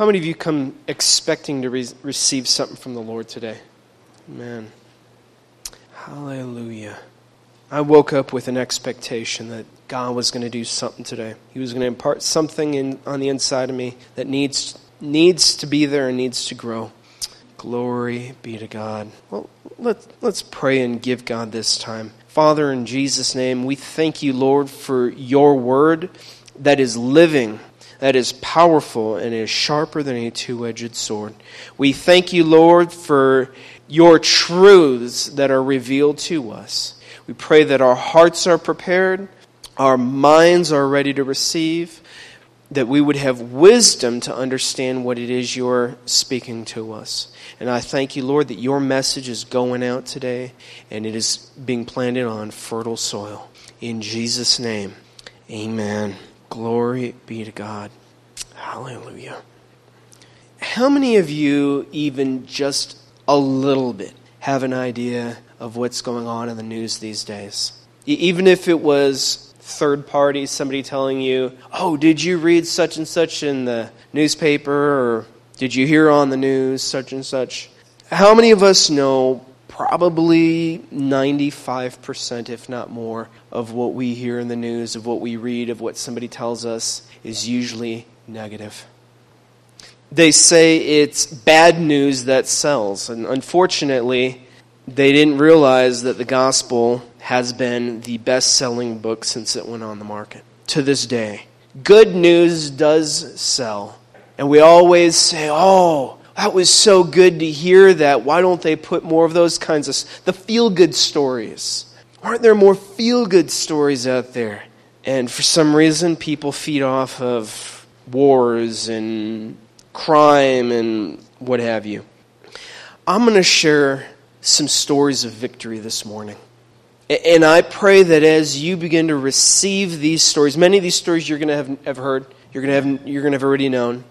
How many of you come expecting to receive something from the Lord today? Amen. Hallelujah. I woke up with an expectation that God was going to do something today. He was going to impart something on the inside of me that needs to be there and needs to grow. Glory be to God. Well, let's pray and give God this time. Father, in Jesus' name, we thank you, Lord, for your word that is living, that is powerful, and is sharper than a two-edged sword. We thank you, Lord, for your truths that are revealed to us. We pray that our hearts are prepared, our minds are ready to receive, that we would have wisdom to understand what it is you're speaking to us. And I thank you, Lord, that your message is going out today and it is being planted on fertile soil. In Jesus' name, amen. Glory be to God. Hallelujah. How many of you, even just a little bit, have an idea of what's going on in the news these days? Even if it was third party, somebody telling you, oh, did you read such and such in the newspaper, or did you hear on the news such and such? How many of us know probably 95%, if not more, of what we hear in the news, of what we read, of what somebody tells us is usually negative? They say it's bad news that sells, and unfortunately, they didn't realize that the gospel has been the best-selling book since it went on the market. To this day, good news does sell. And we always say, oh, that was so good to hear that. Why don't they put more of those kinds of, the feel-good stories? Aren't there more feel-good stories out there? And for some reason, people feed off of wars and crime and what have you. I'm going to share some stories of victory this morning. And I pray that as you begin to receive these stories, many of these stories you're going to have heard, you're going to have already known.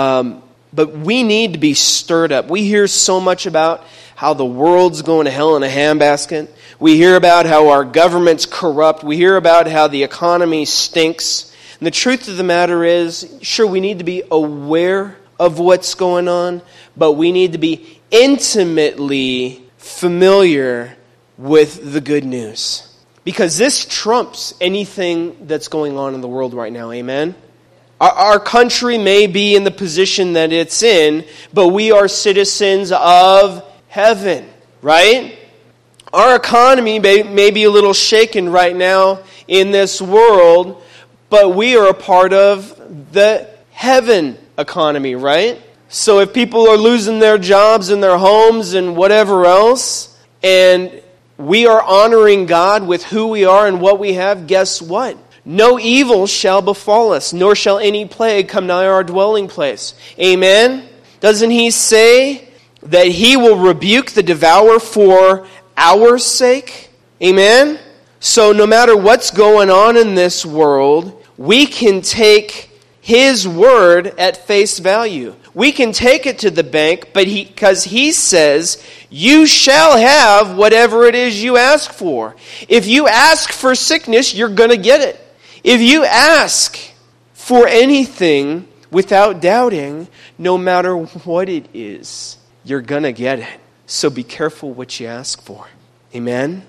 But we need to be stirred up. We hear so much about how the world's going to hell in a handbasket. We hear about how our government's corrupt. We hear about how the economy stinks. And the truth of the matter is, sure, we need to be aware of what's going on, but we need to be intimately familiar with the good news. Because this trumps anything that's going on in the world right now, amen? Our country may be in the position that it's in, but we are citizens of heaven, right? Our economy may be a little shaken right now in this world, but we are a part of the heaven economy, right? So if people are losing their jobs and their homes and whatever else, and we are honoring God with who we are and what we have, guess what? No evil shall befall us, nor shall any plague come nigh our dwelling place. Amen? Doesn't he say that he will rebuke the devourer for our sake? Amen? So no matter what's going on in this world, we can take his word at face value. We can take it to the bank, but because he says, you shall have whatever it is you ask for. If you ask for sickness, you're going to get it. If you ask for anything without doubting, no matter what it is, you're going to get it. So be careful what you ask for. Amen?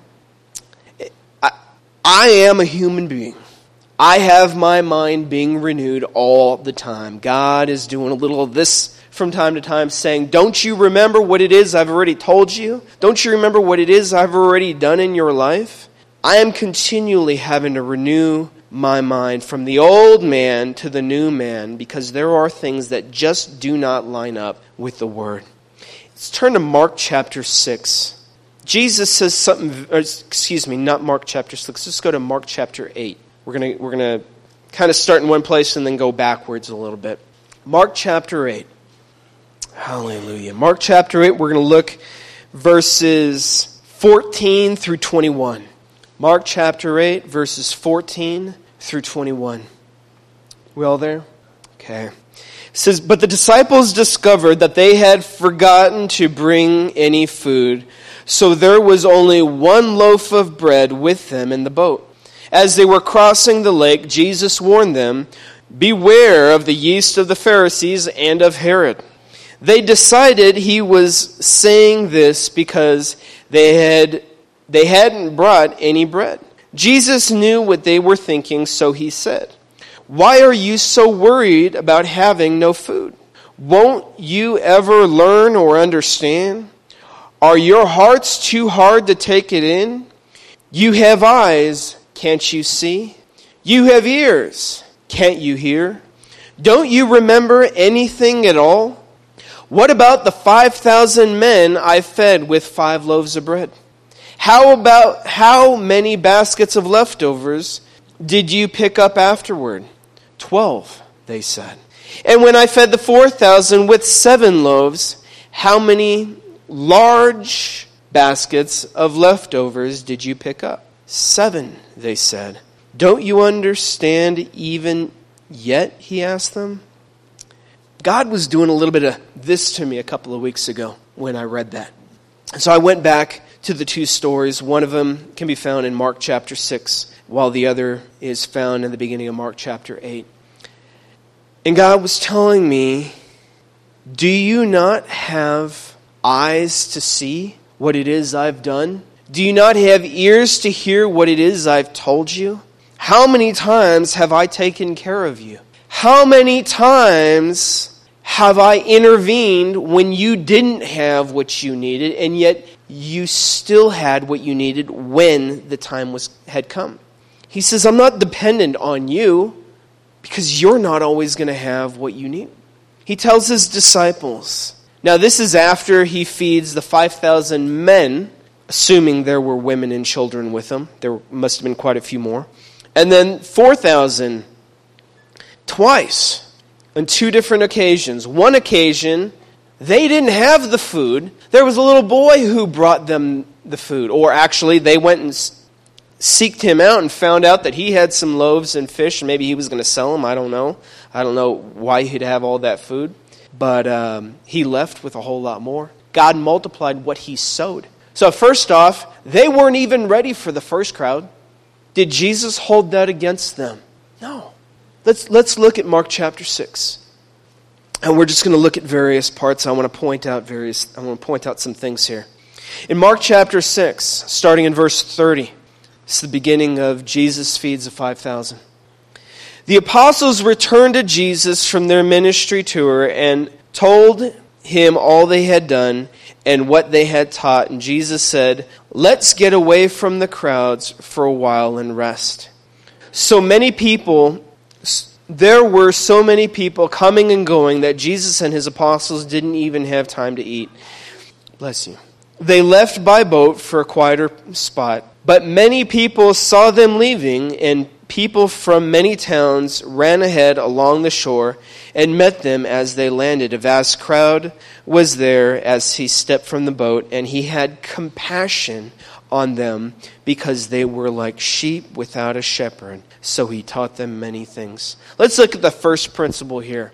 I am a human being. I have my mind being renewed all the time. God is doing a little of this from time to time, saying, don't you remember what it is I've already told you? Don't you remember what it is I've already done in your life? I am continually having to renew my mind from the old man to the new man because there are things that just do not line up with the Word. Let's turn to Mark chapter 6. Jesus says something, not Mark chapter 6. Let's go to Mark chapter 8. We're gonna kind of start in one place and then go backwards a little bit. Mark chapter 8. Hallelujah. Mark chapter 8, we're going to look verses 14 through 21. Mark chapter 8, verses 14 through 21. We all there? Okay. It says, but the disciples discovered that they had forgotten to bring any food, so there was only one loaf of bread with them in the boat. As they were crossing the lake, Jesus warned them, Beware of the yeast of the Pharisees and of Herod. They decided he was saying this because they hadn't brought any bread. Jesus knew what they were thinking, so he said, "Why are you so worried about having no food? Won't you ever learn or understand? Are your hearts too hard to take it in? You have eyes, can't you see? You have ears, can't you hear? Don't you remember anything at all? What about the 5,000 men I fed with 5 loaves of bread? How many baskets of leftovers did you pick up afterward?" 12, they said. "And when I fed the 4,000 with 7 loaves, how many large baskets of leftovers did you pick up?" 7, they said. "Don't you understand even yet?" he asked them. God was doing a little bit of this to me a couple of weeks ago when I read that. So I went back to the 2 stories. One of them can be found in Mark chapter 6, while the other is found in the beginning of Mark chapter 8. And God was telling me, do you not have eyes to see what it is I've done? Do you not have ears to hear what it is I've told you? How many times have I taken care of you? How many times have I intervened when you didn't have what you needed, and yet you still had what you needed when the time had come? He says, I'm not dependent on you because you're not always going to have what you need. He tells his disciples. Now this is after he feeds the 5,000 men, assuming there were women and children with them. There must have been quite a few more. And then 4,000 twice. On 2 different occasions. One occasion, they didn't have the food. There was a little boy who brought them the food. Or actually, they went and seeked him out and found out that he had some loaves and fish, and maybe he was going to sell them. I don't know. I don't know why he'd have all that food. But he left with a whole lot more. God multiplied what he sowed. So first off, they weren't even ready for the first crowd. Did Jesus hold that against them? No. Let's look at Mark chapter 6. And we're just going to look at various parts. I want to point out some things here. In Mark chapter 6, starting in verse 30, it's the beginning of Jesus feeds the 5,000. The apostles returned to Jesus from their ministry tour and told him all they had done and what they had taught. And Jesus said, "Let's get away from the crowds for a while and rest." There were so many people coming and going that Jesus and his apostles didn't even have time to eat. Bless you. They left by boat for a quieter spot, but many people saw them leaving, and people from many towns ran ahead along the shore and met them as they landed. A vast crowd was there as he stepped from the boat, and he had compassion on them because they were like sheep without a shepherd. So he taught them many things. Let's look at the first principle here.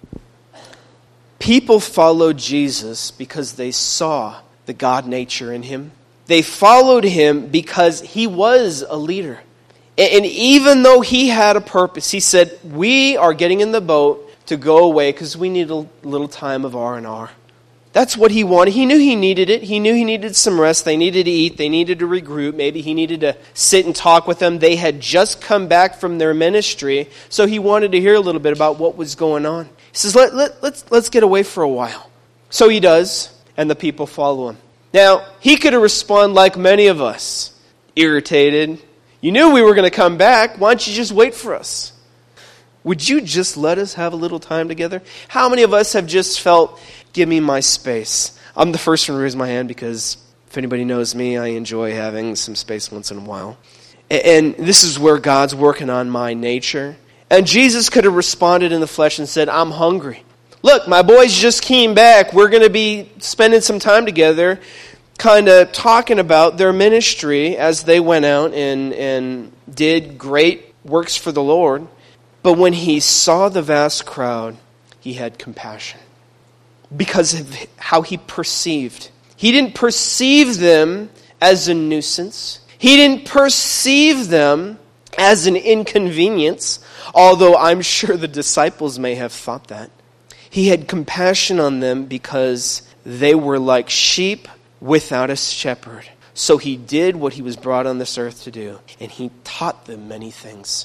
People followed Jesus because they saw the God nature in him. They followed him because he was a leader. And even though he had a purpose, he said, we are getting in the boat to go away because we need a little time of R&R. That's what he wanted. He knew he needed it. He knew he needed some rest. They needed to eat. They needed to regroup. Maybe he needed to sit and talk with them. They had just come back from their ministry, so he wanted to hear a little bit about what was going on. He says, let's get away for a while. So he does, and the people follow him. Now, he could have responded like many of us, irritated. You knew we were going to come back. Why don't you just wait for us? Would you just let us have a little time together? How many of us have just felt, give me my space? I'm the first one to raise my hand because if anybody knows me, I enjoy having some space once in a while. And this is where God's working on my nature. And Jesus could have responded in the flesh and said, I'm hungry. Look, my boys just came back. We're going to be spending some time together, kind of talking about their ministry as they went out and did great works for the Lord. But when he saw the vast crowd, he had compassion because of how he perceived. He didn't perceive them as a nuisance. He didn't perceive them as an inconvenience. Although I'm sure the disciples may have thought that. He had compassion on them because they were like sheep without a shepherd. So he did what he was brought on this earth to do, and he taught them many things.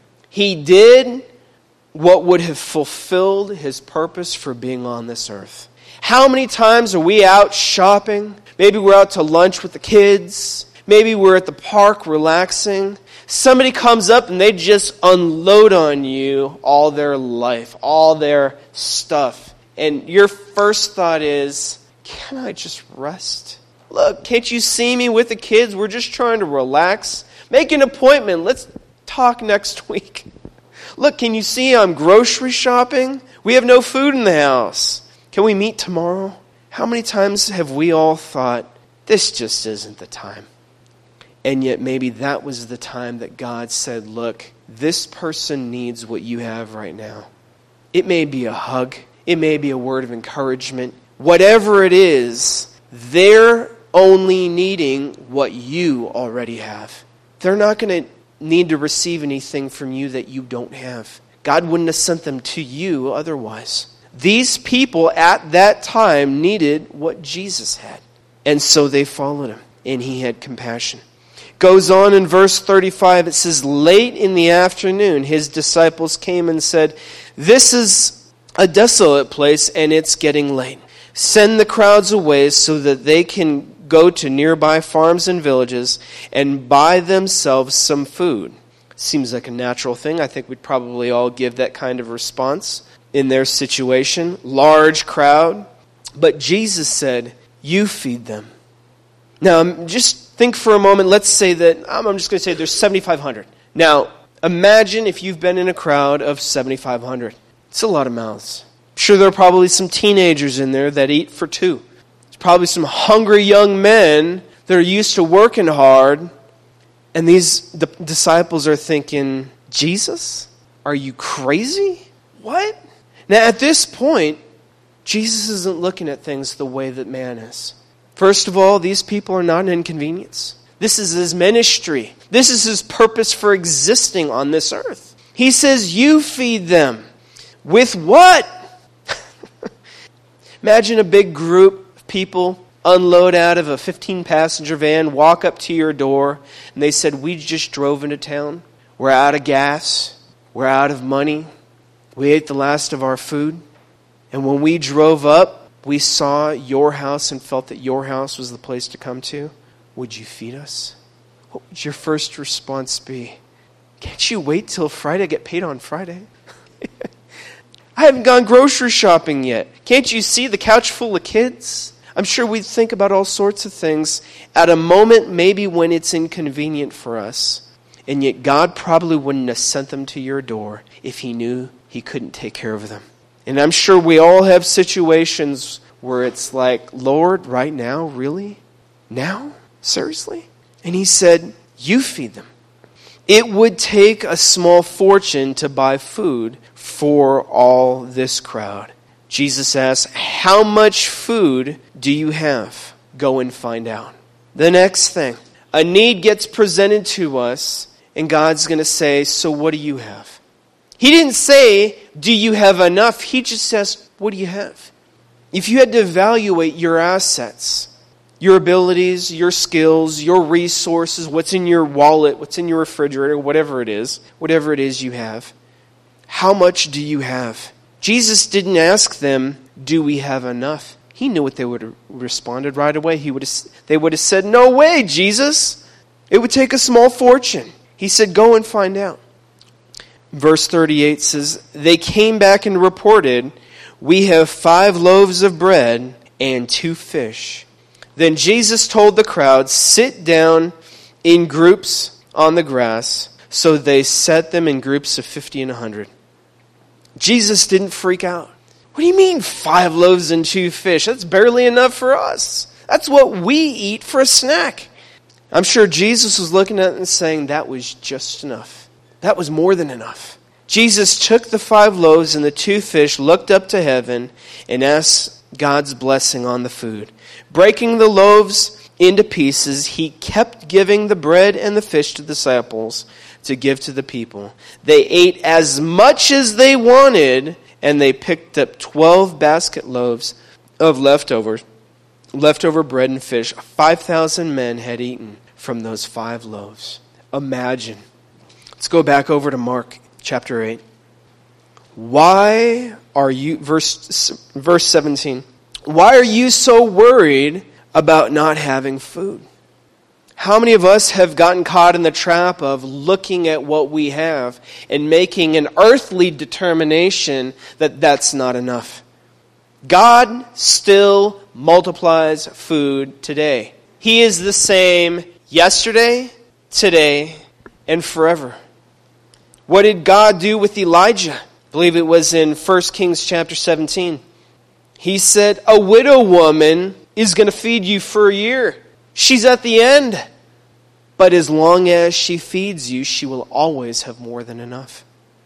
He did what would have fulfilled his purpose for being on this earth. How many times are we out shopping? Maybe we're out to lunch with the kids. Maybe we're at the park relaxing. Somebody comes up and they just unload on you all their life, all their stuff. And your first thought is, can I just rest? Look, can't you see me with the kids? We're just trying to relax. Make an appointment. Let's talk next week. Look, can you see I'm grocery shopping? We have no food in the house. Can we meet tomorrow? How many times have we all thought, this just isn't the time? And yet maybe that was the time that God said, look, this person needs what you have right now. It may be a hug. It may be a word of encouragement. Whatever it is, they're only needing what you already have. They're not going to need to receive anything from you that you don't have. God wouldn't have sent them to you otherwise. These people at that time needed what Jesus had. And so they followed him, and he had compassion. Goes on in verse 35, it says, late in the afternoon, his disciples came and said, this is a desolate place, and it's getting late. Send the crowds away so that they can go to nearby farms and villages and buy themselves some food. Seems like a natural thing. I think we'd probably all give that kind of response in their situation. Large crowd. But Jesus said, you feed them. Now, just think for a moment. Let's say that, I'm just going to say there's 7,500. Now, imagine if you've been in a crowd of 7,500. It's a lot of mouths. I'm sure there are probably some teenagers in there that eat for two. There's probably some hungry young men that are used to working hard. And the disciples are thinking, Jesus? Are you crazy? What? Now, at this point, Jesus isn't looking at things the way that man is. First of all, these people are not an inconvenience. This is his ministry. This is his purpose for existing on this earth. He says, you feed them. With what? Imagine a big group of people unload out of a 15-passenger van, walk up to your door, and they said, we just drove into town. We're out of gas. We're out of money. We ate the last of our food. And when we drove up, we saw your house and felt that your house was the place to come to. Would you feed us? What would your first response be? Can't you wait till Friday? Get paid on Friday. I haven't gone grocery shopping yet. Can't you see the couch full of kids? I'm sure we'd think about all sorts of things at a moment maybe when it's inconvenient for us. And yet God probably wouldn't have sent them to your door if he knew he couldn't take care of them. And I'm sure we all have situations where it's like, Lord, right now? Really? Now? Seriously? And he said, you feed them. It would take a small fortune to buy food for all this crowd. Jesus asked, how much food do you have? Go and find out. The next thing, a need gets presented to us, and God's going to say, so what do you have? He didn't say, do you have enough? He just says, what do you have? If you had to evaluate your assets, your abilities, your skills, your resources, what's in your wallet, what's in your refrigerator, whatever it is you have, how much do you have? Jesus didn't ask them, do we have enough? He knew what they would have responded right away. They would have said, no way, Jesus. It would take a small fortune. He said, go and find out. Verse 38 says, they came back and reported, we have 5 loaves of bread and 2 fish. Then Jesus told the crowd, sit down in groups on the grass. So they set them in groups of 50 and 100. Jesus didn't freak out. What do you mean 5 loaves and 2 fish? That's barely enough for us. That's what we eat for a snack. I'm sure Jesus was looking at it and saying, that was just enough. That was more than enough. Jesus took the 5 loaves and the 2 fish, looked up to heaven, and asked God's blessing on the food. Breaking the loaves into pieces, he kept giving the bread and the fish to the disciples to give to the people. They ate as much as they wanted, and they picked up 12 basket loaves of leftover bread and fish. 5,000 men had eaten from those 5 loaves. Imagine. Let's go back over to Mark chapter 8. Why are you, verse 17, why are you so worried about not having food? How many of us have gotten caught in the trap of looking at what we have and making an earthly determination that that's not enough? God still multiplies food today. He is the same yesterday, today, and forever. What did God do with Elijah? I believe it was in 1 Kings chapter 17. He said, a widow woman is going to feed you for a year. She's at the end. But as long as she feeds you, she will always have more than enough.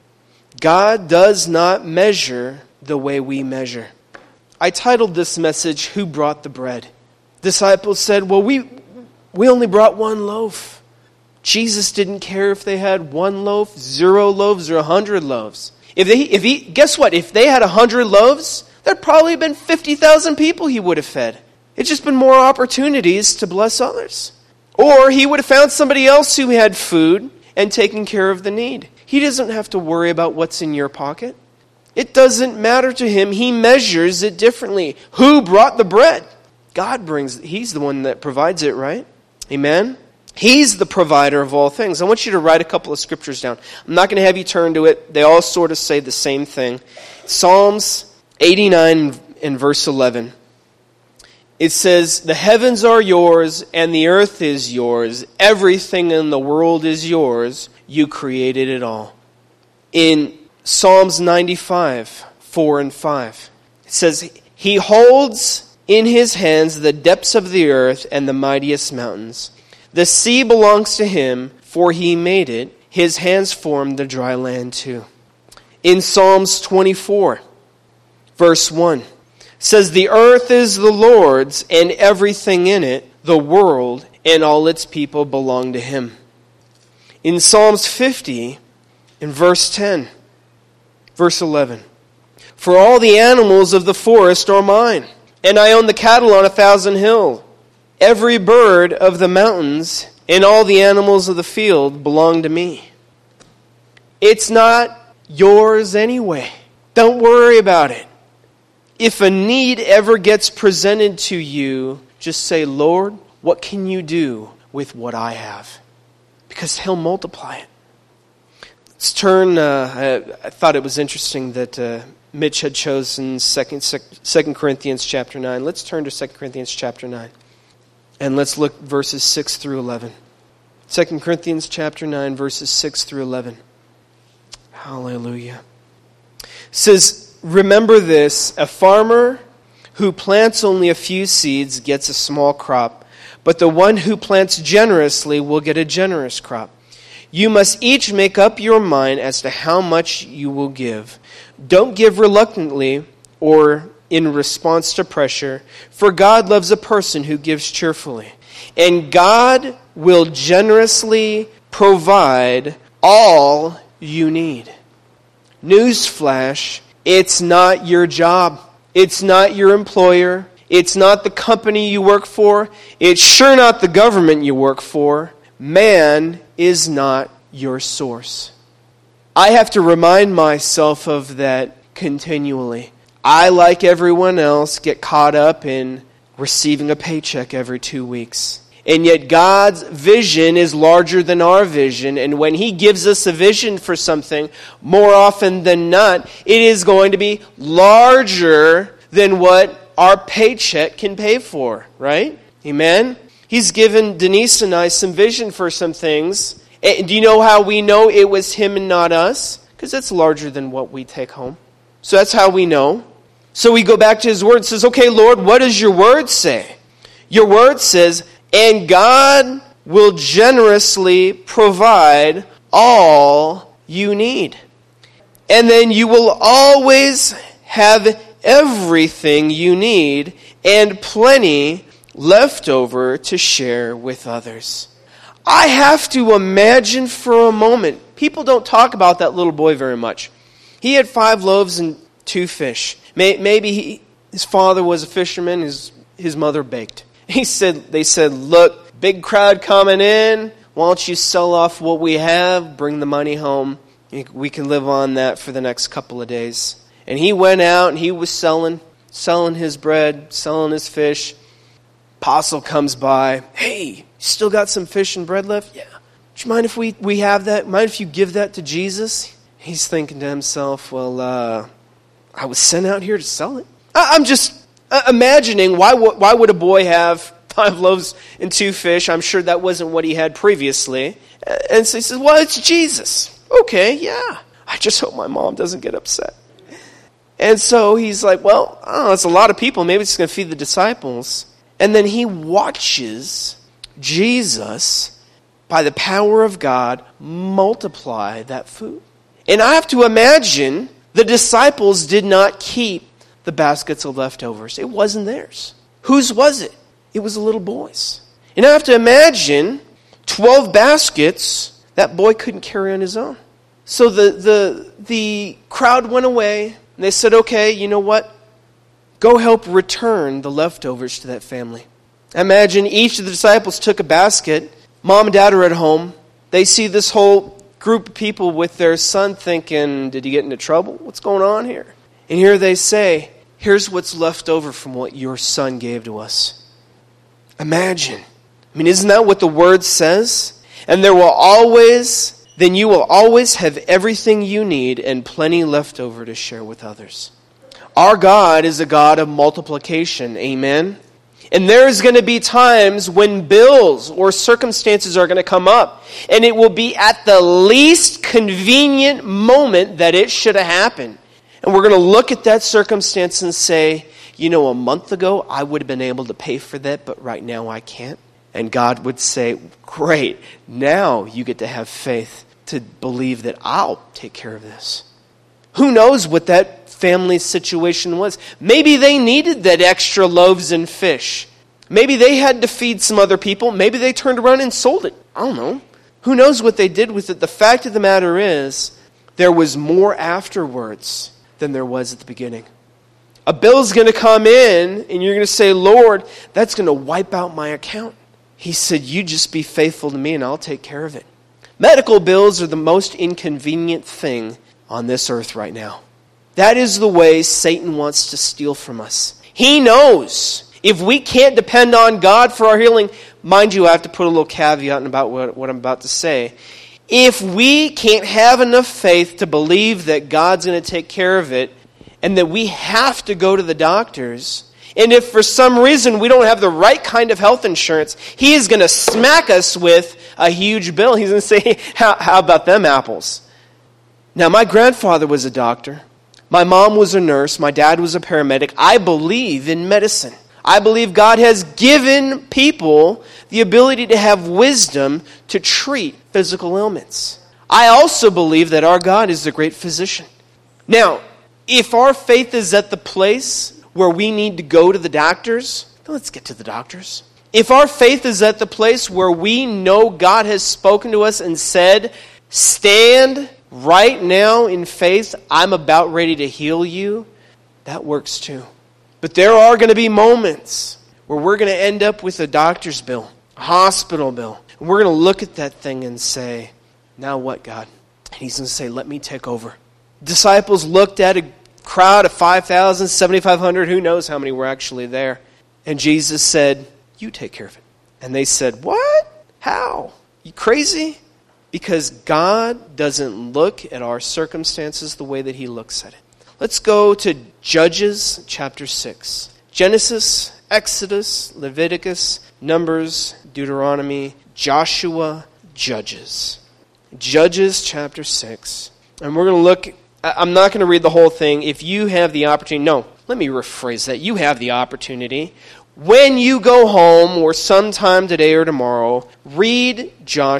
God does not measure the way we measure. I titled this message, Who Brought the Bread? Disciples said, well, we only brought 1 loaf. Jesus didn't care if they had 1 loaf, 0 loaves, or 100 loaves. Guess what? If they had 100 loaves, there'd probably have been 50,000 people he would have fed. It's just been more opportunities to bless others. Or he would have found somebody else who had food and taken care of the need. He doesn't have to worry about what's in your pocket. It doesn't matter to him. He measures it differently. Who brought the bread? God brings it. He's the one that provides it, right? Amen? He's the provider of all things. I want you to write a couple of scriptures down. I'm not going to have you turn to it. They all sort of say the same thing. Psalms 89 and verse 11. It says, the heavens are yours and the earth is yours. Everything in the world is yours. You created it all. In Psalms 95, 4 and 5, it says, he holds in his hands the depths of the earth and the mightiest mountains. The sea belongs to him, for he made it. His hands formed the dry land too. In Psalms 24, verse 1, says, the earth is the Lord's and everything in it, the world and all its people belong to him. In Psalms 50, in verse 10, verse 11, for all the animals of the forest are mine, and I own the cattle on 1,000 hills. Every bird of the mountains and all the animals of the field belong to me. It's not yours anyway. Don't worry about it. If a need ever gets presented to you, just say, Lord, what can you do with what I have? Because he'll multiply it. Let's turn, I thought it was interesting that Mitch had chosen 2 Corinthians chapter 9. Let's turn to 2 Corinthians chapter 9. And let's look verses 6 through 11. 2 Corinthians chapter 9, verses 6 through 11. Hallelujah. It says, remember this, a farmer who plants only a few seeds gets a small crop, but the one who plants generously will get a generous crop. You must each make up your mind as to how much you will give. Don't give reluctantly or in response to pressure, for God loves a person who gives cheerfully. And God will generously provide all you need. Newsflash, it's not your job. It's not your employer. It's not the company you work for. It's sure not the government you work for. Man is not your source. I have to remind myself of that continually. I, like everyone else, get caught up in receiving a paycheck every 2 weeks. And yet God's vision is larger than our vision. And when He gives us a vision for something, more often than not, it is going to be larger than what our paycheck can pay for, right? Amen? He's given Denise and I some vision for some things. And do you know how we know it was Him and not us? Because it's larger than what we take home. So that's how we know. So we go back to His Word and says, okay, Lord, what does your Word say? Your Word says, and God will generously provide all you need. And then you will always have everything you need and plenty left over to share with others. I have to imagine for a moment. People don't talk about that little boy very much. He had 5 loaves and 2 fish. Maybe his father was a fisherman, his mother baked. They said, look, big crowd coming in. Why don't you sell off what we have, bring the money home. We can live on that for the next couple of days. And he went out and he was selling his bread, selling his fish. Apostle comes by. Hey, you still got some fish and bread left? Yeah. Do you mind if we have that? Mind if you give that to Jesus? He's thinking to himself, well, I was sent out here to sell it. I'm just imagining, why would a boy have 5 loaves and 2 fish? I'm sure that wasn't what he had previously. And so he says, well, it's Jesus. Okay, yeah. I just hope my mom doesn't get upset. And so he's like, well, I don't know, it's a lot of people. Maybe it's going to feed the disciples. And then he watches Jesus, by the power of God, multiply that food. And I have to imagine the disciples did not keep the baskets of leftovers. It wasn't theirs. Whose was it? It was the little boy's. And I have to imagine 12 baskets that boy couldn't carry on his own. So the crowd went away, and they said, okay, you know what? Go help return the leftovers to that family. Imagine each of the disciples took a basket. Mom and dad are at home. They see this whole group of people with their son thinking, did he get into trouble? What's going on here? And here they say, here's what's left over from what your son gave to us. Imagine. I mean, isn't that what the word says? And then you will always have everything you need and plenty left over to share with others. Our God is a God of multiplication. Amen? And there's going to be times when bills or circumstances are going to come up. And it will be at the least convenient moment that it should have happened. And we're going to look at that circumstance and say, you know, a month ago I would have been able to pay for that, but right now I can't. And God would say, great, now you get to have faith to believe that I'll take care of this. Who knows what that family situation was? Maybe they needed that extra loaves and fish. Maybe they had to feed some other people. Maybe they turned around and sold it. I don't know. Who knows what they did with it? The fact of the matter is, there was more afterwards than there was at the beginning. A bill's going to come in, and you're going to say, Lord, that's going to wipe out my account. He said, you just be faithful to me, and I'll take care of it. Medical bills are the most inconvenient thing on this earth right now. That is the way Satan wants to steal from us. He knows if we can't depend on God for our healing, mind you, I have to put a little caveat about what I'm about to say. If we can't have enough faith to believe that God's going to take care of it, and that we have to go to the doctors, and if for some reason we don't have the right kind of health insurance, he is going to smack us with a huge bill. He's going to say, how about them apples? Now, my grandfather was a doctor. My mom was a nurse. My dad was a paramedic. I believe in medicine. I believe God has given people the ability to have wisdom to treat physical ailments. I also believe that our God is the great physician. Now, if our faith is at the place where we need to go to the doctors, then let's get to the doctors. If our faith is at the place where we know God has spoken to us and said, stand right now in faith, I'm about ready to heal you, that works too. But there are going to be moments where we're going to end up with a doctor's bill, a hospital bill. And we're going to look at that thing and say, now what, God? And he's going to say, let me take over. Disciples looked at a crowd of 5,000, 7,500, who knows how many were actually there. And Jesus said, you take care of it. And they said, what? How? You crazy? Because God doesn't look at our circumstances the way that he looks at it. Let's go to Judges chapter 6. Genesis, Exodus, Leviticus, Numbers, Deuteronomy, Joshua, Judges. Judges chapter 6. And we're going to look, I'm not going to read the whole thing. If you have the opportunity, no, let me rephrase that. You have the opportunity. When you go home or sometime today or tomorrow, read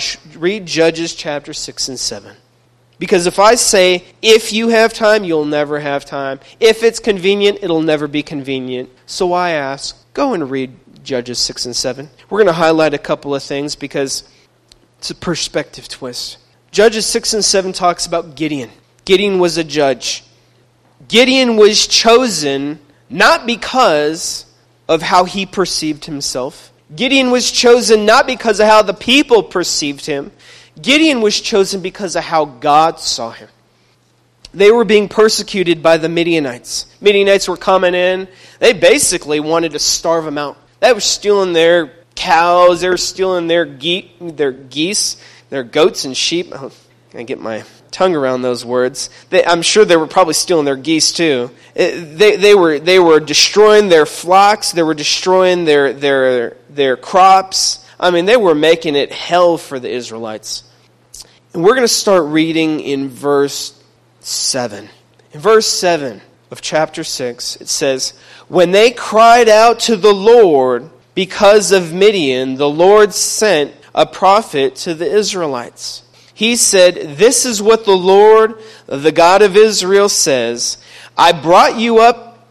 Judges chapter 6 and 7. Because if I say, if you have time, you'll never have time. If it's convenient, it'll never be convenient. So I ask, go and read Judges 6 and 7. We're going to highlight a couple of things because It's a perspective twist. Judges 6 and 7 talks about Gideon. Gideon was a judge. Gideon was chosen not because of how he perceived himself. Gideon was chosen not because of how the people perceived him. Gideon was chosen because of how God saw him. They were being persecuted by the Midianites. Midianites were coming in. They basically wanted to starve them out. They were stealing their cows. They were stealing their geese, their goats and sheep. I get my tongue around those words. I'm sure they were probably stealing their geese too. They were destroying their flocks. They were destroying their crops. I mean, they were making it hell for the Israelites. And we're going to start reading in verse 7. In verse 7 of chapter 6, it says, "When they cried out to the Lord because of Midian, the Lord sent a prophet to the Israelites. He said, 'This is what the Lord, the God of Israel, says. I brought you up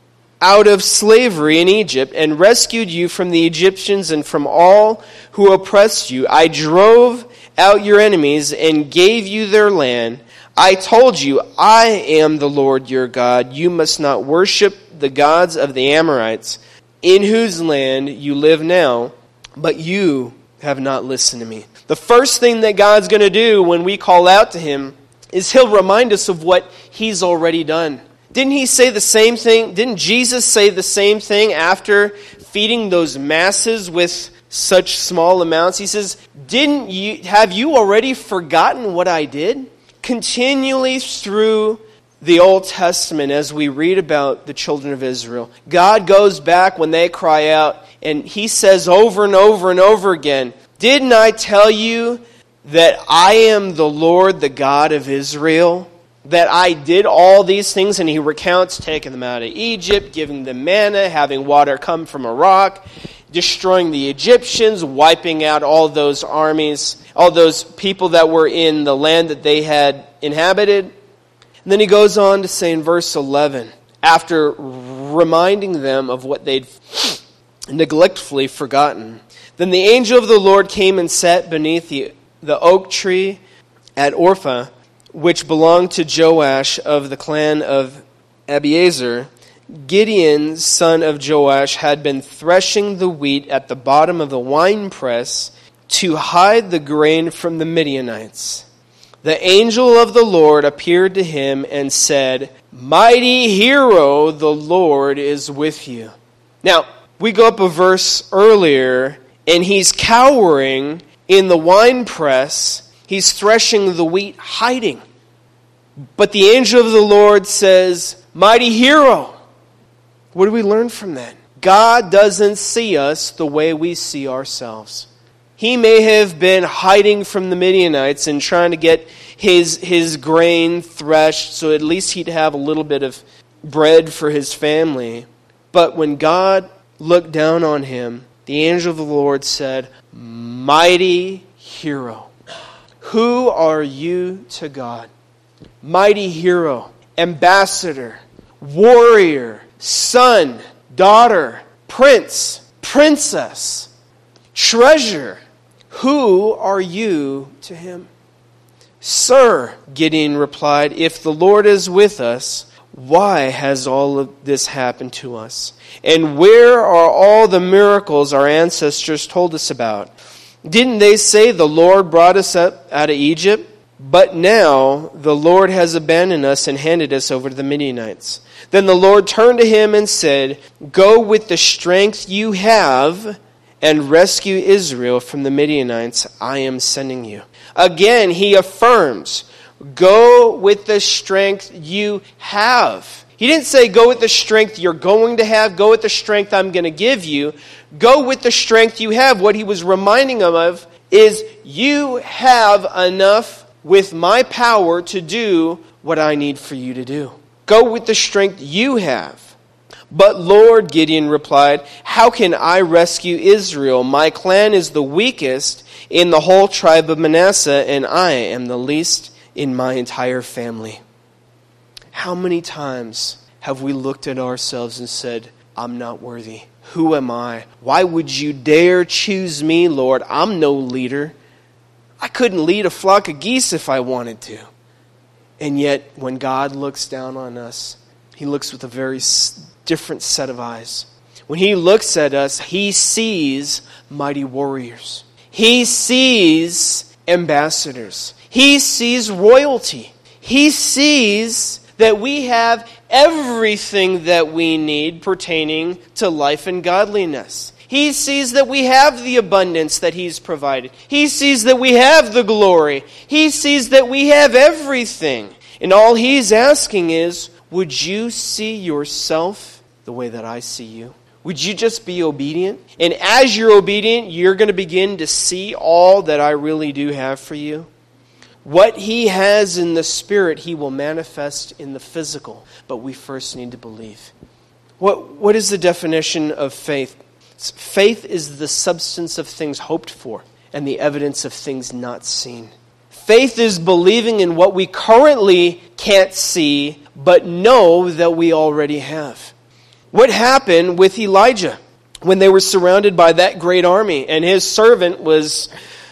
out of slavery in Egypt and rescued you from the Egyptians and from all who oppressed you. I drove out your enemies and gave you their land. I told you, I am the Lord your God. You must not worship the gods of the Amorites, in whose land you live now, but you have not listened to me.'" The first thing that God's going to do when we call out to him is he'll remind us of what he's already done. Didn't he say the same thing? Didn't Jesus say the same thing after feeding those masses with such small amounts? He says, have you already forgotten what I did? Continually through the Old Testament, as we read about the children of Israel, God goes back when they cry out, and he says over and over and over again, "Didn't I tell you that I am the Lord, the God of Israel? That I did all these things?" And he recounts taking them out of Egypt, giving them manna, having water come from a rock, destroying the Egyptians, wiping out all those armies, all those people that were in the land that they had inhabited. And then he goes on to say in verse 11, after reminding them of what they'd neglectfully forgotten, "Then the angel of the Lord came and sat beneath the oak tree at Orpha, which belonged to Joash of the clan of Abiezer. Gideon, son of Joash, had been threshing the wheat at the bottom of the winepress to hide the grain from the Midianites. The angel of the Lord appeared to him and said, 'Mighty hero, the Lord is with you.'" Now, we go up a verse earlier, and he's cowering in the winepress. He's threshing the wheat, hiding. But the angel of the Lord says, "Mighty hero." What do we learn from that? God doesn't see us the way we see ourselves. He may have been hiding from the Midianites and trying to get his grain threshed so at least he'd have a little bit of bread for his family. But when God looked down on him, the angel of the Lord said, "Mighty hero." Who are you to God? Mighty hero, ambassador, warrior, son, daughter, prince, princess, treasure. Who are you to him? "Sir," Gideon replied, "if the Lord is with us, why has all of this happened to us? And where are all the miracles our ancestors told us about? Didn't they say the Lord brought us up out of Egypt? But now the Lord has abandoned us and handed us over to the Midianites." Then the Lord turned to him and said, "Go with the strength you have and rescue Israel from the Midianites. I am sending you." Again, he affirms, go with the strength you have. He didn't say go with the strength you're going to have, go with the strength I'm going to give you. Go with the strength you have. What he was reminding them of is you have enough with my power to do what I need for you to do. Go with the strength you have. "But Lord," Gideon replied, "how can I rescue Israel? My clan is the weakest in the whole tribe of Manasseh, and I am the least in my entire family." How many times have we looked at ourselves and said, "I'm not worthy. Who am I? Why would you dare choose me, Lord? I'm no leader. I couldn't lead a flock of geese if I wanted to. And yet, when God looks down on us, he looks with a very different set of eyes. When he looks at us, he sees mighty warriors. He sees ambassadors. He sees royalty. He sees that we have everything that we need pertaining to life and godliness. He sees that we have the abundance that he's provided. He sees that we have the glory. He sees that we have everything. And all he's asking is, would you see yourself the way that I see you? Would you just be obedient? And as you're obedient, you're going to begin to see all that I really do have for you. What he has in the spirit, he will manifest in the physical. But we first need to believe. What is the definition of faith? Faith is the substance of things hoped for and the evidence of things not seen. Faith is believing in what we currently can't see, but know that we already have. What happened with Elijah when they were surrounded by that great army and his servant was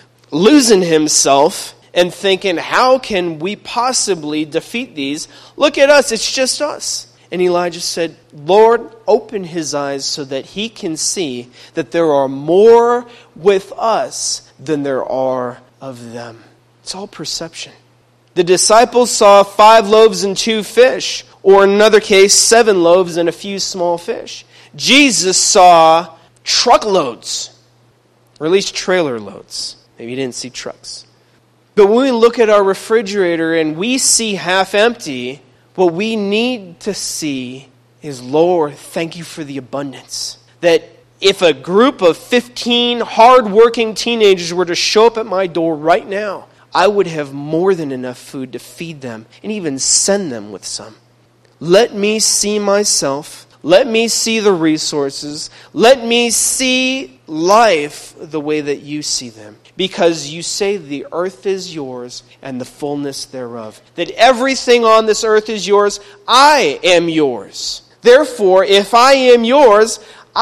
losing himself and thinking, how can we possibly defeat these? Look at us, it's just us. And Elijah said, Lord, open his eyes so that he can see that there are more with us than there are of them. It's all perception. The disciples saw 5 loaves and 2 fish, or in another case, 7 loaves and a few small fish. Jesus saw truckloads, or at least trailer loads. Maybe he didn't see trucks. But when we look at our refrigerator and we see half empty, what we need to see is, Lord, thank you for the abundance. That if a group of 15 hard-working teenagers were to show up at my door right now, I would have more than enough food to feed them and even send them with some. Let me see myself. Let me see the resources. Let me see life the way that you see them. Because you say the earth is yours and the fullness thereof. That everything on this earth is yours. I am yours. Therefore, if I am yours,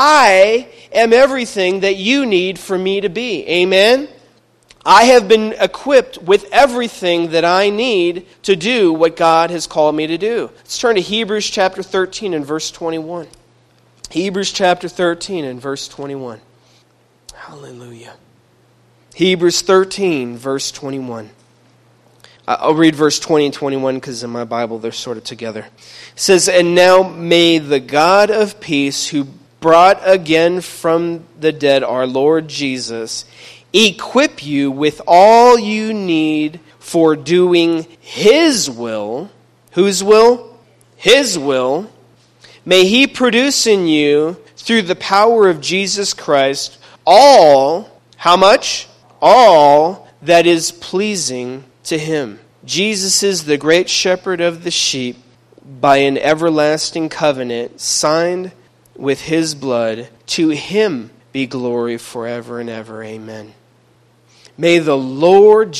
I am everything that you need for me to be. Amen? I have been equipped with everything that I need to do what God has called me to do. Let's turn to Hebrews chapter 13 and verse 21. Hebrews chapter 13 and verse 21. Hallelujah. Hebrews 13, verse 21. I'll read verse 20 and 21 because in my Bible they're sort of together. It says, and now may the God of peace, who brought again from the dead our Lord Jesus, equip you with all you need for doing his will. Whose will? His will. May he produce in you, through the power of Jesus Christ, all, how much? All that is pleasing to him. Jesus is the great shepherd of the sheep by an everlasting covenant signed with his blood. To him be glory forever and ever. Amen. May the Lord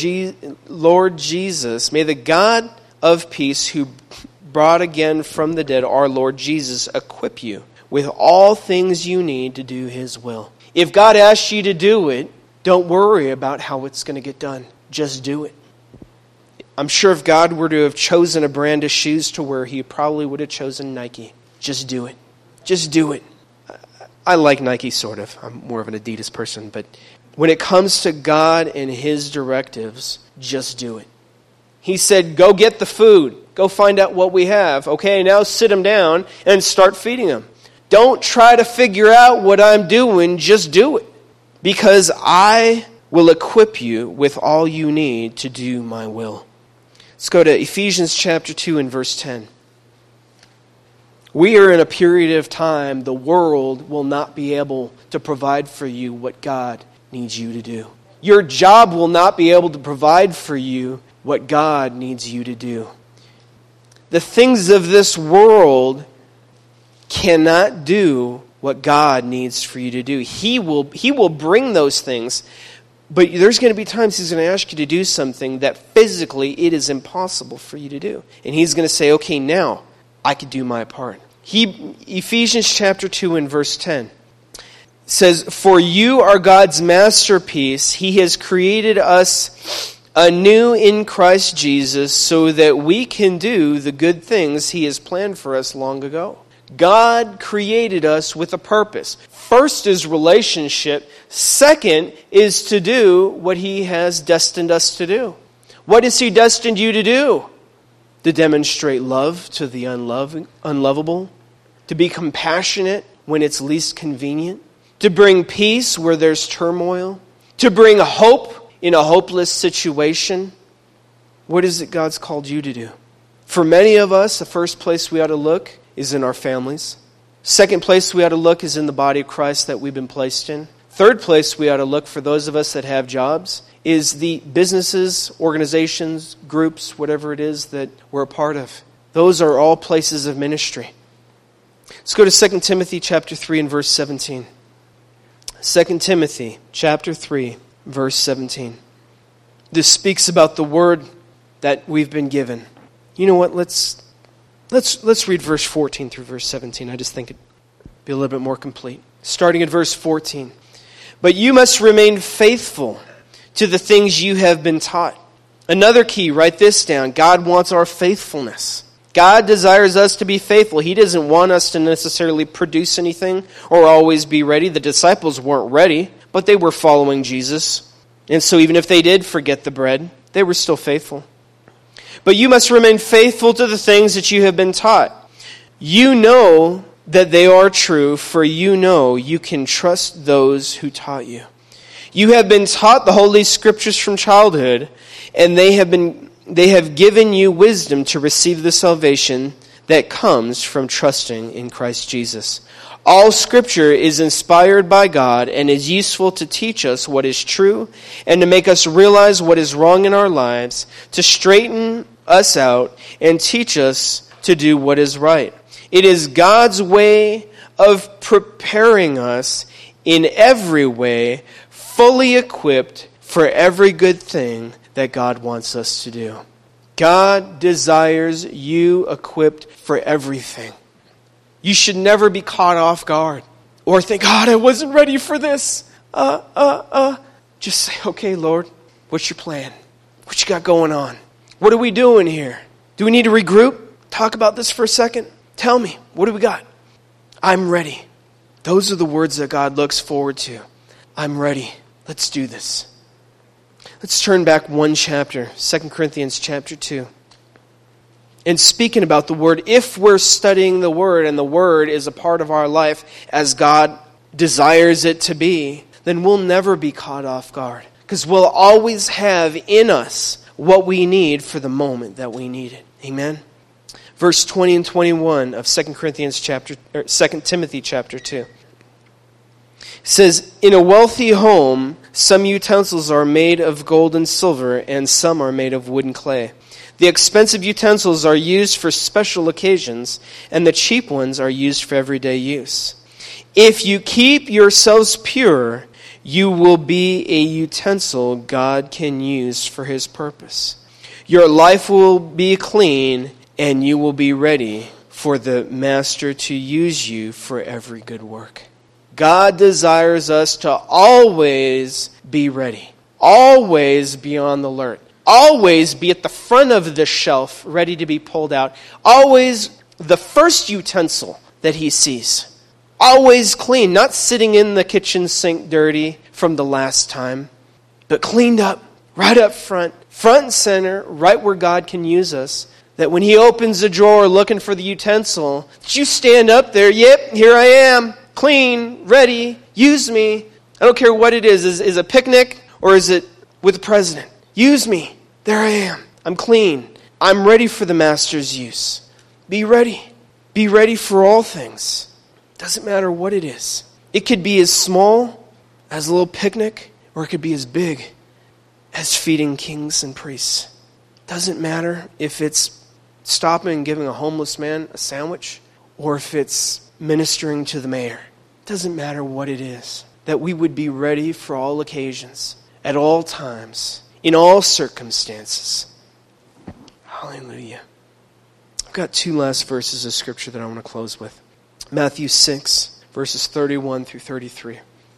Jesus, may the God of peace who brought again from the dead our Lord Jesus equip you with all things you need to do his will. If God asks you to do it, don't worry about how it's going to get done. Just do it. I'm sure if God were to have chosen a brand of shoes to wear, he probably would have chosen Nike. Just do it. Just do it. I like Nike, sort of. I'm more of an Adidas person. But when it comes to God and his directives, just do it. He said, go get the food. Go find out what we have. Okay, now sit them down and start feeding them. Don't try to figure out what I'm doing. Just do it. Because I will equip you with all you need to do my will. Let's go to Ephesians chapter 2 and verse 10. We are in a period of time the world will not be able to provide for you what God needs you to do. Your job will not be able to provide for you what God needs you to do. The things of this world cannot do what God needs for you to do. He will bring those things, but there's going to be times he's going to ask you to do something that physically it is impossible for you to do. And he's going to say, okay, now I can do my part. Ephesians chapter 2 and verse 10 It says, "For you are God's masterpiece. He has created us anew in Christ Jesus so that we can do the good things He has planned for us long ago." God created us with a purpose. First is relationship. Second is to do what He has destined us to do. What has He destined you to do? To demonstrate love to the unlovable. To be compassionate when it's least convenient. To bring peace where there's turmoil. To bring hope in a hopeless situation. What is it God's called you to do? For many of us, the first place we ought to look is in our families. Second place we ought to look is in the body of Christ that we've been placed in. Third place we ought to look, for those of us that have jobs, is the businesses, organizations, groups, whatever it is that we're a part of. Those are all places of ministry. Let's go to 2 Timothy chapter 3 and verse 17. 2 Timothy chapter 3, verse 17. This speaks about the word that we've been given. You know what? Let's read verse 14 through verse 17. I just think it'd be a little bit more complete. Starting at verse 14. "But you must remain faithful to the things you have been taught." Another key, write this down. God wants our faithfulness. God desires us to be faithful. He doesn't want us to necessarily produce anything or always be ready. The disciples weren't ready, but they were following Jesus. And so even if they did forget the bread, they were still faithful. "But you must remain faithful to the things that you have been taught. You know that they are true, for you know you can trust those who taught you. You have been taught the Holy Scriptures from childhood, and they have given you wisdom to receive the salvation that comes from trusting in Christ Jesus. All Scripture is inspired by God and is useful to teach us what is true and to make us realize what is wrong in our lives, to straighten us out and teach us to do what is right. It is God's way of preparing us in every way, fully equipped for every good thing that God wants us to do." God desires you equipped for everything. You should never be caught off guard or think, "God, I wasn't ready for this." Just say, "Okay, Lord, what's your plan? What you got going on? What are we doing here? Do we need to regroup? Talk about this for a second? Tell me, what do we got?" I'm ready. Those are the words that God looks forward to. I'm ready. Let's do this. Let's turn back one chapter, 2 Corinthians chapter 2. And speaking about the Word, if we're studying the Word and the Word is a part of our life as God desires it to be, then we'll never be caught off guard. Because we'll always have in us what we need for the moment that we need it. Amen? Verse 20 and 21 of 2 Timothy chapter 2. It says, "In a wealthy home, some utensils are made of gold and silver, and some are made of wood and clay. The expensive utensils are used for special occasions, and the cheap ones are used for everyday use. If you keep yourselves pure, you will be a utensil God can use for His purpose. Your life will be clean, and you will be ready for the Master to use you for every good work." God desires us to always be ready. Always be on the alert. Always be at the front of the shelf, ready to be pulled out. Always the first utensil that He sees. Always clean, not sitting in the kitchen sink dirty from the last time, but cleaned up, right up front and center, right where God can use us. That when He opens the drawer looking for the utensil, that you stand up there, "Yep, here I am. Clean, ready, use me." I don't care what it is. Is a picnic or is it with the president? Use me. There I am. I'm clean. I'm ready for the Master's use. Be ready. Be ready for all things. Doesn't matter what it is. It could be as small as a little picnic, or it could be as big as feeding kings and priests. Doesn't matter if it's stopping and giving a homeless man a sandwich, or if it's ministering to the mayor. Doesn't matter what it is. That we would be ready for all occasions, at all times, in all circumstances. Hallelujah. I've got two last verses of Scripture that I want to close with. Matthew 6, verses 31 through 33.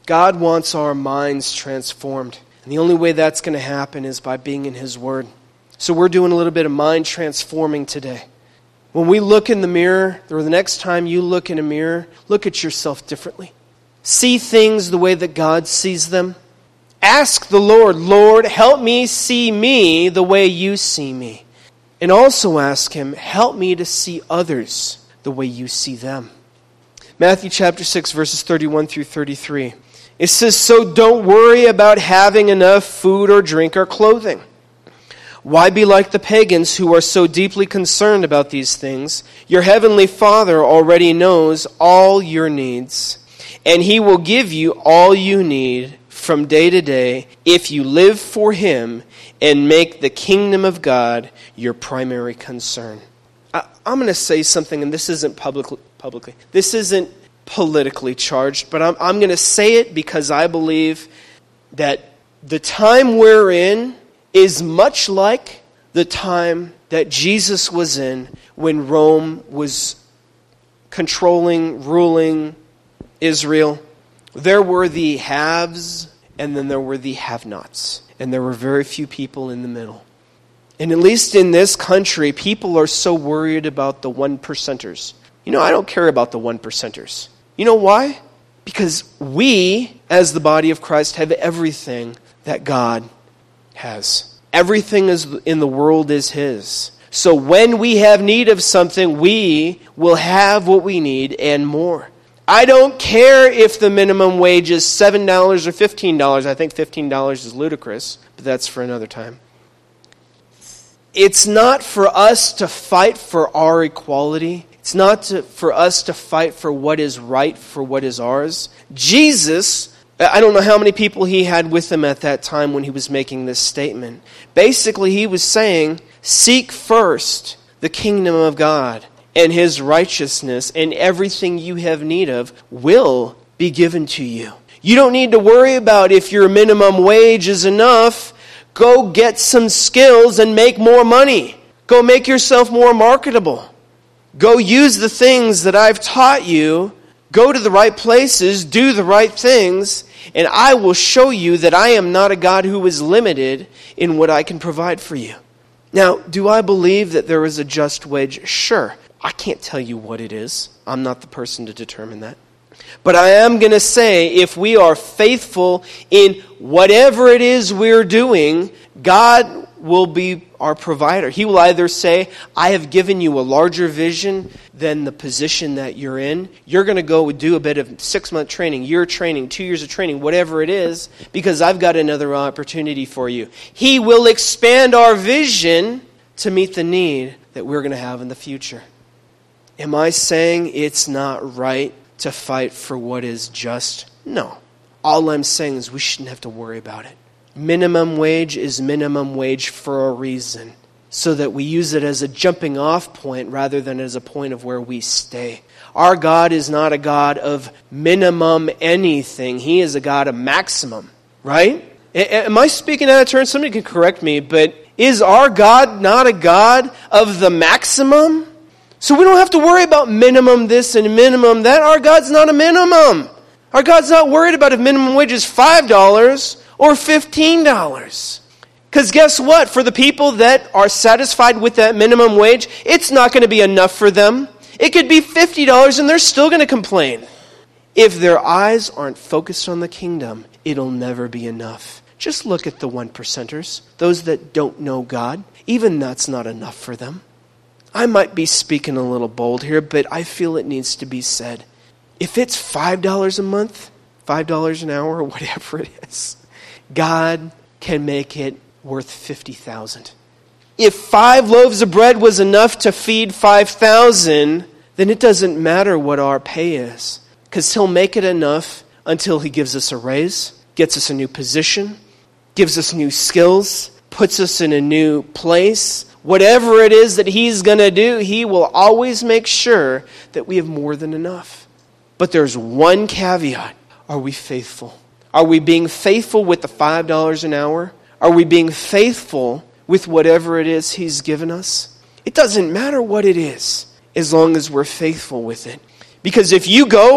God wants our minds transformed. And the only way that's going to happen is by being in His Word. So we're doing a little bit of mind transforming today. When we look in the mirror, or the next time you look in a mirror, look at yourself differently. See things the way that God sees them. Ask the Lord, Lord, help me see me the way you see me. And also ask Him, help me to see others the way you see them. Matthew chapter 6, verses 31 through 33. It says, so don't worry about having enough food or drink or clothing. Why be like the pagans who are so deeply concerned about these things? Your heavenly Father already knows all your needs, and He will give you all you need from day to day if you live for Him and make the kingdom of God your primary concern. I'm going to say something, and this isn't publicly. This isn't politically charged, but I'm going to say it because I believe that the time we're in is much like the time that Jesus was in when Rome was controlling, ruling Israel. There were the haves, and then there were the have-nots. And there were very few people in the middle. And at least in this country, people are so worried about the 1%ers. I don't care about the 1%ers. You know why? Because we, as the body of Christ, have everything that God has. Everything in the world is His. So when we have need of something, we will have what we need and more. I don't care if the minimum wage is $7 or $15. I think $15 is ludicrous, but that's for another time. It's not for us to fight for our equality. It's not for us to fight for what is right, for what is ours. Jesus, I don't know how many people He had with Him at that time when He was making this statement. Basically, He was saying, seek first the kingdom of God and His righteousness, and everything you have need of will be given to you. You don't need to worry about if your minimum wage is enough. Go get some skills and make more money. Go make yourself more marketable. Go use the things that I've taught you. Go to the right places, do the right things, and I will show you that I am not a God who is limited in what I can provide for you. Now, do I believe that there is a just wage? Sure. I can't tell you what it is. I'm not the person to determine that. But I am going to say, if we are faithful in whatever it is we're doing, God will be our provider. He will either say, I have given you a larger vision than the position that you're in. You're going to go do a bit of 6-month training, year training, 2 years of training, whatever it is, because I've got another opportunity for you. He will expand our vision to meet the need that we're going to have in the future. Am I saying it's not right to fight for what is just? No. All I'm saying is we shouldn't have to worry about it. Minimum wage is minimum wage for a reason, so that we use it as a jumping off point rather than as a point of where we stay. Our God is not a God of minimum anything. He is a God of maximum, right? Am I speaking out of turn? Somebody can correct me, but is our God not a God of the maximum? So we don't have to worry about minimum this and minimum that. Our God's not a minimum. Our God's not worried about if minimum wage is $5 or $15. Because guess what? For the people that are satisfied with that minimum wage, it's not going to be enough for them. It could be $50 and they're still going to complain. If their eyes aren't focused on the kingdom, it'll never be enough. Just look at the 1%ers, those that don't know God. Even that's not enough for them. I might be speaking a little bold here, but I feel it needs to be said. If it's $5 a month, $5 an hour, or whatever it is, God can make it worth 50,000. If 5 loaves of bread was enough to feed 5,000, then it doesn't matter what our pay is, because He'll make it enough until He gives us a raise, gets us a new position, gives us new skills, puts us in a new place. Whatever it is that He's going to do, He will always make sure that we have more than enough. But there's one caveat. Are we faithful? Are we being faithful with the $5 an hour? Are we being faithful with whatever it is He's given us? It doesn't matter what it is, as long as we're faithful with it. Because if you go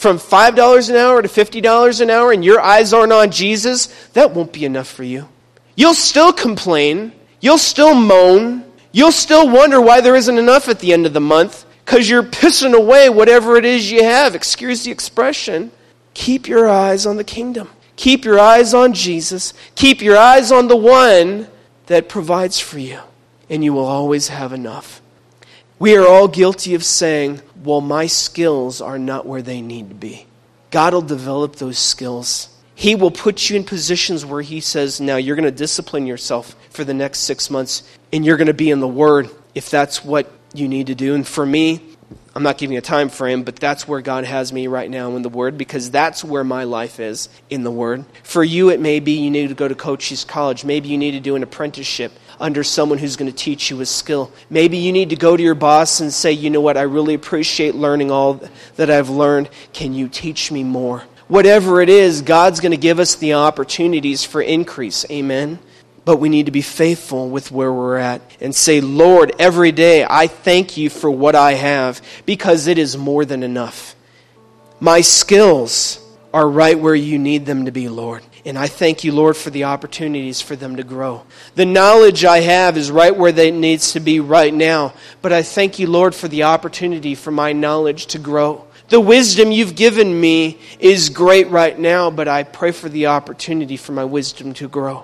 from $5 an hour to $50 an hour and your eyes aren't on Jesus, that won't be enough for you. You'll still complain. You'll still moan. You'll still wonder why there isn't enough at the end of the month because you're pissing away whatever it is you have. Excuse the expression. Keep your eyes on the kingdom. Keep your eyes on Jesus. Keep your eyes on the one that provides for you, and you will always have enough. We are all guilty of saying, well, my skills are not where they need to be. God will develop those skills. He will put you in positions where he says, now you're going to discipline yourself for the next 6 months, and you're going to be in the Word if that's what you need to do. And for me, I'm not giving a time frame, but that's where God has me right now in the Word, because that's where my life is, in the Word. For you, it may be you need to go to Cochise College. Maybe you need to do an apprenticeship under someone who's going to teach you a skill. Maybe you need to go to your boss and say, you know what, I really appreciate learning all that I've learned. Can you teach me more? Whatever it is, God's going to give us the opportunities for increase. Amen? But we need to be faithful with where we're at and say, Lord, every day I thank you for what I have because it is more than enough. My skills are right where you need them to be, Lord. And I thank you, Lord, for the opportunities for them to grow. The knowledge I have is right where it needs to be right now. But I thank you, Lord, for the opportunity for my knowledge to grow. The wisdom you've given me is great right now, but I pray for the opportunity for my wisdom to grow.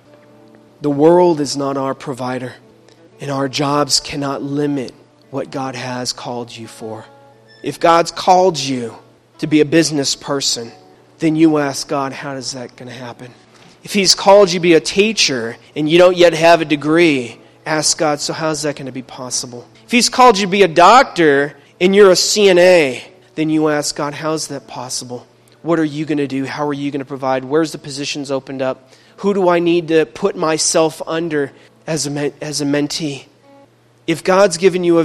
The world is not our provider, and our jobs cannot limit what God has called you for. If God's called you to be a business person, then you ask God, how is that going to happen? If He's called you to be a teacher and you don't yet have a degree, ask God, so how is that going to be possible? If He's called you to be a doctor and you're a CNA, then you ask God, how is that possible? What are you going to do? How are you going to provide? Where's the positions opened up? Who do I need to put myself under as a mentee? If God's given you a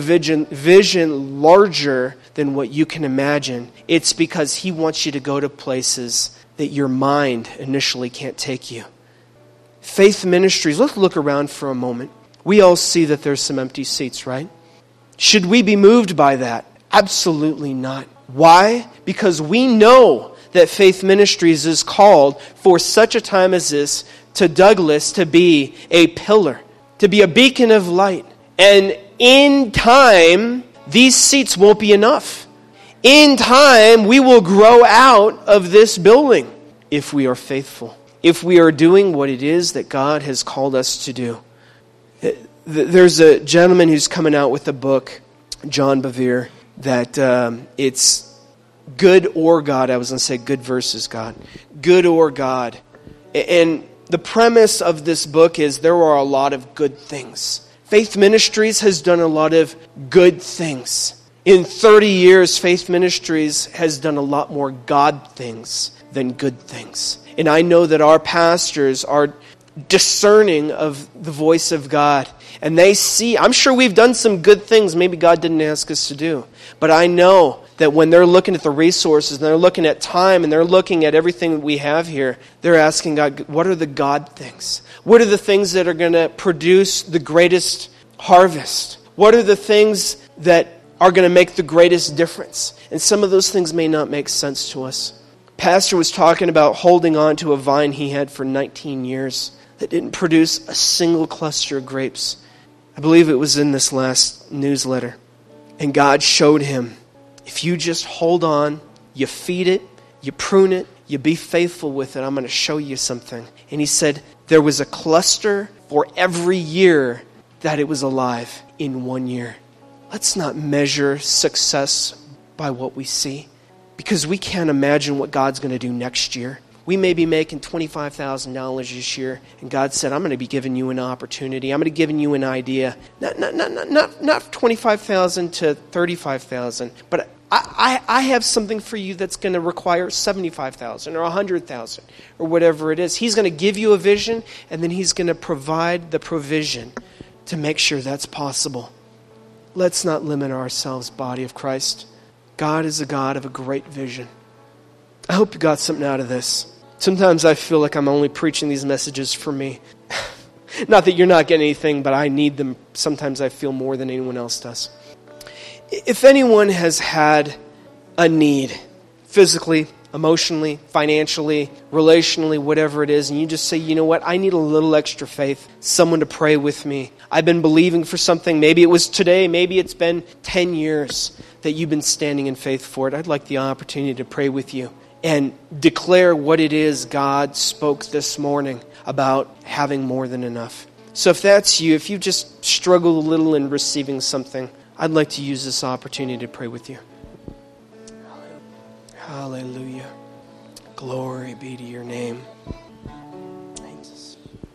vision larger than what you can imagine, it's because He wants you to go to places that your mind initially can't take you. Faith ministries, let's look around for a moment. We all see that there's some empty seats, right? Should we be moved by that? Absolutely not. Why? Because we know that Faith Ministries is called for such a time as this to Douglas to be a pillar, to be a beacon of light. And in time, these seats won't be enough. In time, we will grow out of this building if we are faithful, if we are doing what it is that God has called us to do. There's a gentleman who's coming out with a book, John Bevere, that it's Good or God. I was going to say good versus God. Good or God. And the premise of this book is there are a lot of good things. Faith Ministries has done a lot of good things. In 30 years, Faith Ministries has done a lot more God things than good things. And I know that our pastors are discerning of the voice of God. And they see, I'm sure we've done some good things maybe God didn't ask us to do. But I know that when they're looking at the resources, and they're looking at time, and they're looking at everything that we have here, they're asking God, what are the God things? What are the things that are going to produce the greatest harvest? What are the things that are going to make the greatest difference? And some of those things may not make sense to us. Pastor was talking about holding on to a vine he had for 19 years that didn't produce a single cluster of grapes. I believe it was in this last newsletter. And God showed him, if you just hold on, you feed it, you prune it, you be faithful with it, I'm going to show you something. And he said there was a cluster for every year that it was alive in 1 year. Let's not measure success by what we see, because we can't imagine what God's going to do next year. We may be making $25,000 this year, and God said, I'm going to be giving you an opportunity. I'm going to be giving you an idea. Not $25,000 to $35,000, but I have something for you that's going to require $75,000 or $100,000 or whatever it is. He's going to give you a vision, and then He's going to provide the provision to make sure that's possible. Let's not limit ourselves, body of Christ. God is a God of a great vision. I hope you got something out of this. Sometimes I feel like I'm only preaching these messages for me. Not that you're not getting anything, but I need them. Sometimes I feel more than anyone else does. If anyone has had a need physically, emotionally, financially, relationally, whatever it is, and you just say, you know what, I need a little extra faith, someone to pray with me. I've been believing for something. Maybe it was today, maybe it's been 10 years that you've been standing in faith for it. I'd like the opportunity to pray with you and declare what it is God spoke this morning about having more than enough. So if that's you, if you just struggle a little in receiving something, I'd like to use this opportunity to pray with you. Hallelujah. Glory be to your name. Thanks.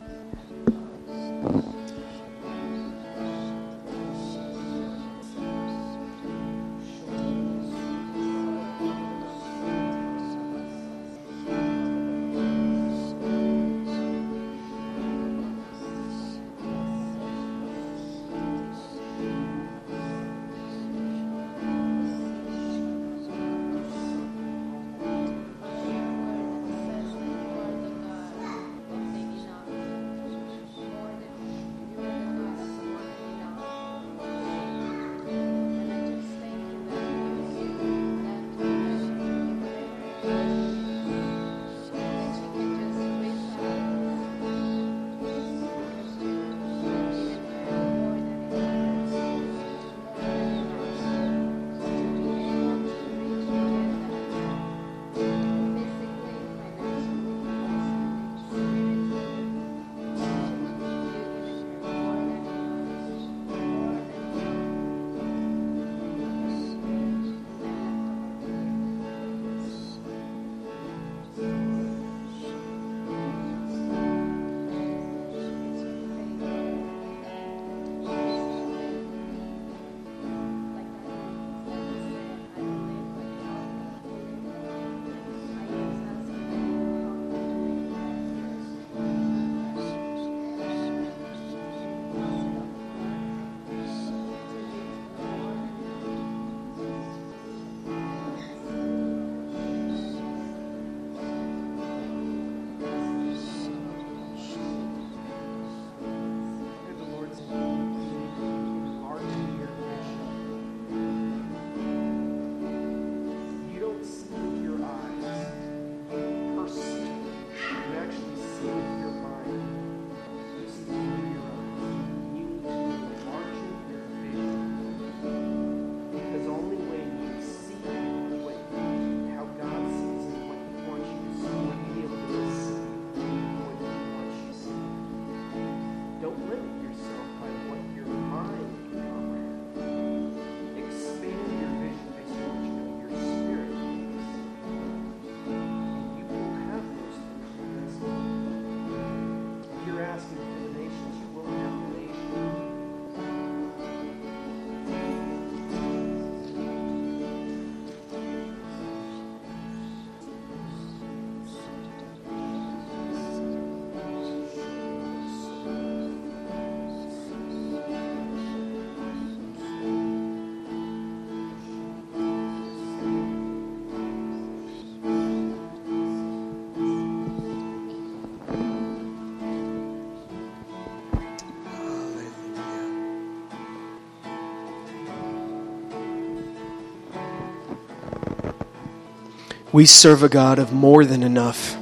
We serve a God of more than enough.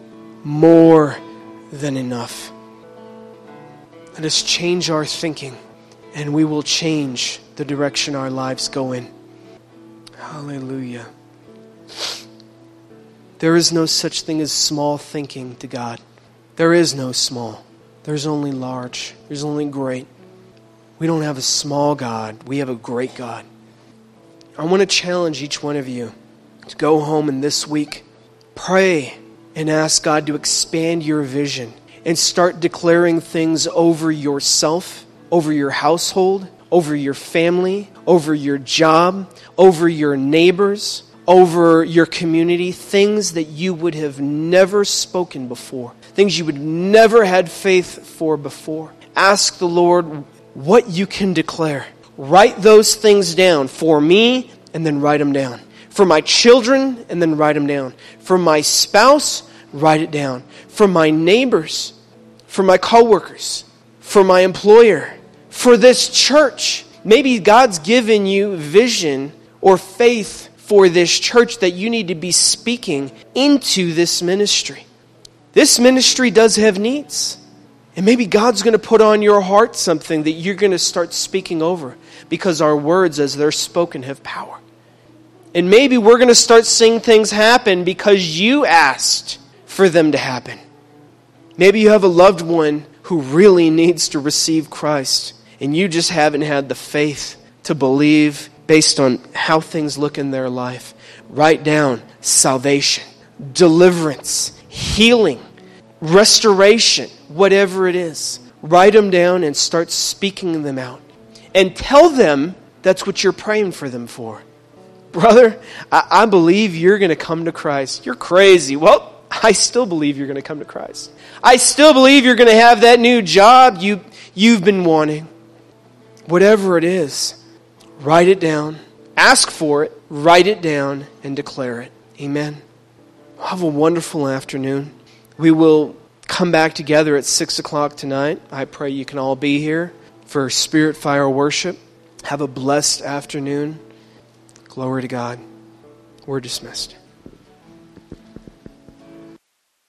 More than enough. Let us change our thinking, and we will change the direction our lives go in. Hallelujah. There is no such thing as small thinking to God. There is no small. There's only large. There's only great. We don't have a small God. We have a great God. I want to challenge each one of you to go home and this week pray and ask God to expand your vision and start declaring things over yourself, over your household, over your family, over your job, over your neighbors, over your community, things that you would have never spoken before, things you would never had faith for before. Ask the Lord what you can declare. Write those things down for me and then write them down. For my children, and then write them down. For my spouse, write it down. For my neighbors, for my coworkers, for my employer, for this church. Maybe God's given you vision or faith for this church that you need to be speaking into this ministry. This ministry does have needs. And maybe God's going to put on your heart something that you're going to start speaking over, because our words as they're spoken have power. And maybe we're going to start seeing things happen because you asked for them to happen. Maybe you have a loved one who really needs to receive Christ, and you just haven't had the faith to believe based on how things look in their life. Write down salvation, deliverance, healing, restoration, whatever it is. Write them down and start speaking them out. And tell them that's what you're praying for them for. Brother, I believe you're going to come to Christ. You're crazy. Well, I still believe you're going to come to Christ. I still believe you're going to have that new job you've been wanting. Whatever it is, write it down. Ask for it. Write it down and declare it. Amen. Have a wonderful afternoon. We will come back together at 6 o'clock tonight. I pray you can all be here for Spirit Fire worship. Have a blessed afternoon. Glory to God. We're dismissed.